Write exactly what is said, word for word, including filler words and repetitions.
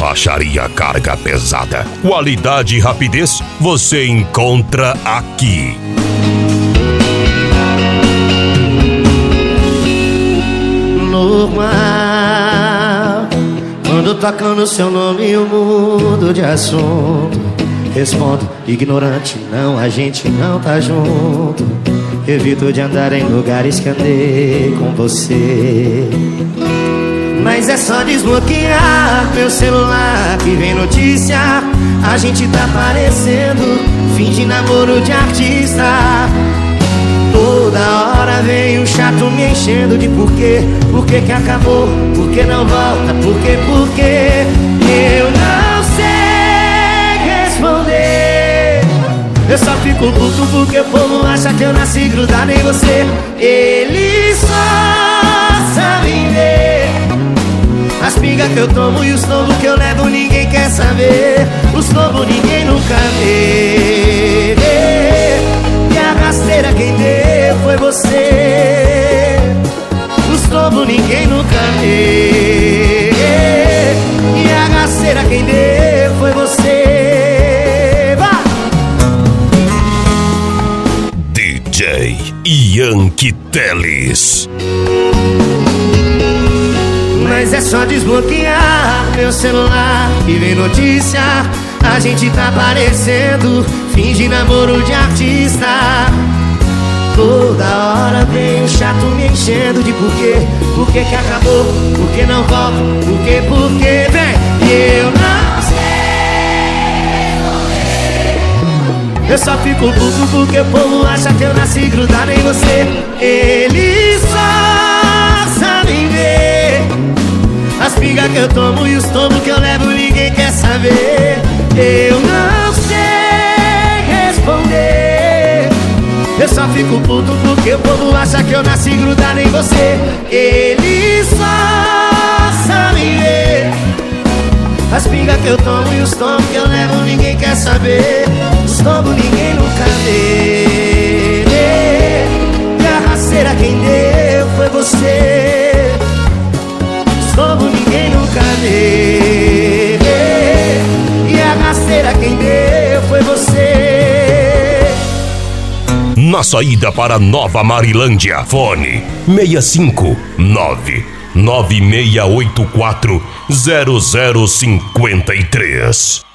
Borracharia Carga Pesada. Qualidade e rapidez você encontra aqui. Normal, quando tocando seu nome eu mudo de assunto. Respondo, ignorante, não, a gente não tá junto. Evito de andar em lugares que andei com você. Mas é só desbloquear meu celular que vem notícia. A gente tá parecendo fim de namoro de artista. Toda hora vem um chato me enchendo de porquê. Por que que acabou? Por que não volta? Por que, por que? Eu não sei responder. Eu só fico puto porque o povo acha que eu nasci grudado em você. Eles só sabem ver as pingas que eu tomo e os tombos que eu levo, ninguém quer saber. Os tombos ninguém nunca vê. E a rasteira quem deu foi você. Os tombos ninguém nunca vê. E a rasteira quem deu foi você. Vai! D J Yankee Teles. Mas é só desbloquear meu celular e vem notícia. A gente tá parecendo fim de namoro de artista. Toda hora vem um chato me enchendo de porquê. Por que que acabou? Por que não volta? Por que, por que vem? E eu não sei. Eu só fico puto porque o povo acha que eu nasci grudado em você. Eles só sabem ver as pingas que eu tomo e os tombos que eu levo, ninguém quer saber. Eu não sei responder. Eu só fico puto porque o povo acha que eu nasci grudado em você. Eles só sabem ver as pingas que eu tomo e os tombos que eu levo, ninguém quer saber. Os tombos ninguém nunca vê. E a rasteira quem deu foi você. Os tombos ninguém nunca vê. E a rasteira quem deu foi você. Na saída para Nova Marilândia, fone seis cinco nove nove seis oito quatro zero zero cinco três.